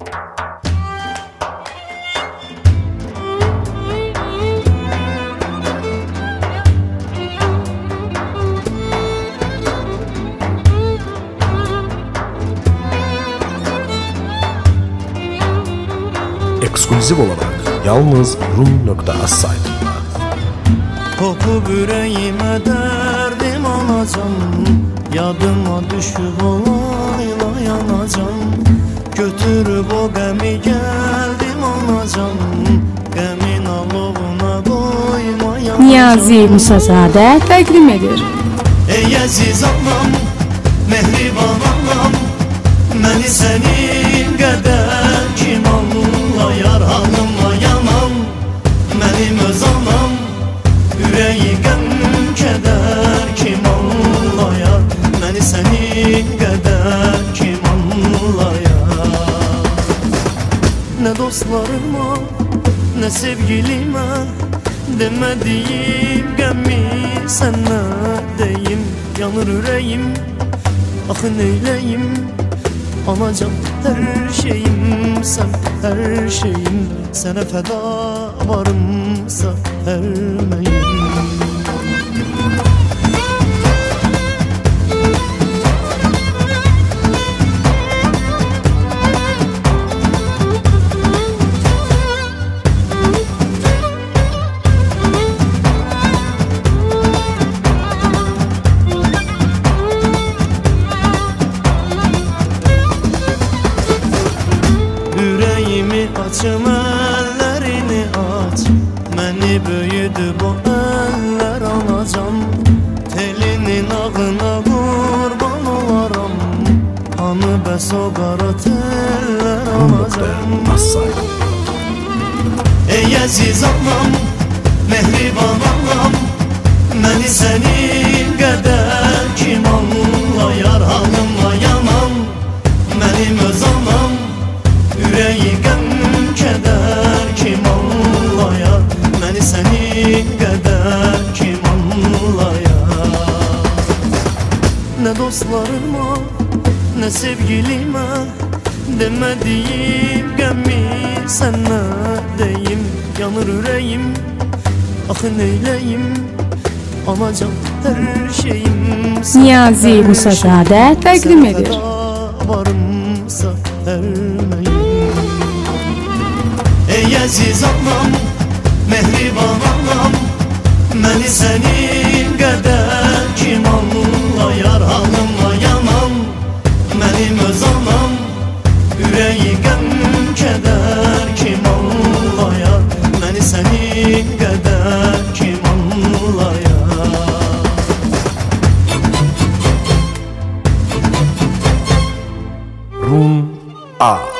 Eksklüziv olarak yalnız rum.az saytında. Kopup yüreğime derdim alacağım, yadıma düşüp olayla yanacağım. Götürüp o qəmi geldim alacağım, qəmin alovuna doymayan. Niyazi Musazadə təqdim edir. Ey əziz anam, mehriban anam, məni sənin qədər kim anlayar? Hanıma yanam, mənim öz anam, yüreği qəm kədər kim anlayar? Məni sənin qədər kim anlayar? Nə dostlarıma, nə sevgilimə demədiyim qəmi sənə deyim. Yanır ürəyim, axı neyləyim? Anacan her şeyim sen, her şeyim. Sənə fəda varımsa hər məyim. Açım ellerini aç, məni böyüdü bu eller alacağım. Telinin ağına qurban olaram, hanı bəs o qara teller alacağım. Ey əziz anam, mehriban anam, məni sənin qədər kim anlayar? Hanıma yanam, mənim öz anam, yüreği qəm kədər kim anlayar? Məni sənin qədər kim anlayar? Nə dostlarıma, nə sevgilimə demədiyim qəmi sənə deyim. Yanır ürəyim, axı neyləyim? Anacan hər şeyim. Niyazi Musazadə təqdim edir. Varımsa hər məyim. Ey əziz anam, mehriban anam, məni sənin qədər kim anlayar? Hanıma yanam, mənim öz anam, yüreği qəm kədər kim anlayar? Məni sənin qədər kim anlayar? Rum.az